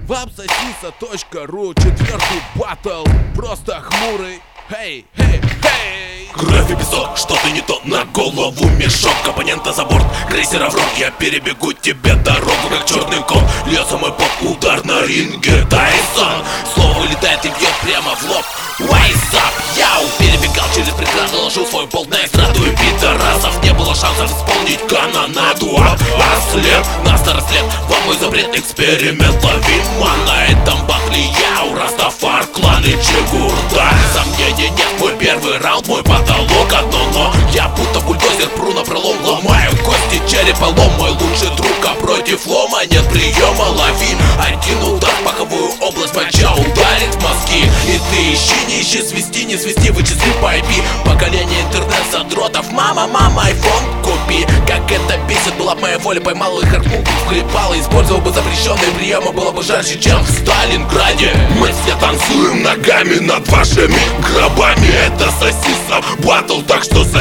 Вапсосиса.ру, 4-й батл, просто хмурый. Хей, хей, хей. Кровь и песок, что-то не то, на голову мешок. Оппонента за борт, крейсера в рот. Я перебегу тебе дорогу, как черный кот. Льется мой поп, удар на ринге Тайсон. Слово вылетает и бьет прямо в лоб. Wise up, яу. Перебегал через преграду, ложил свой болт на эстраду. И пидорасов не было шансов исполнить канонаду. А след, на старость лет, вам мой запрет, эксперимент лови. На этом батле яу, Растафар, клан и Джигурда. Сомнений нет, мой первый раунд, мой потолок одно но. Я будто бульдозер, пру на пролом, ломаю кости, черепа лом. Мой лучший друг, а против лома нет приема. Лови один удар в паховую область, моча ударит в мозги. И ты ищи, не ищи, свисти, не свисти, вычисли по IP. Поколение интернет-задротов, мама, айфон купи. Как это бесит, была б моя воля, поймал их, харкнул, вхлепал. Использовал бы запрещенные приемы, было бы жарче, чем в Сталинграде. Мы все танцуем ногами над вашими гробами. Это сосиса батл, так что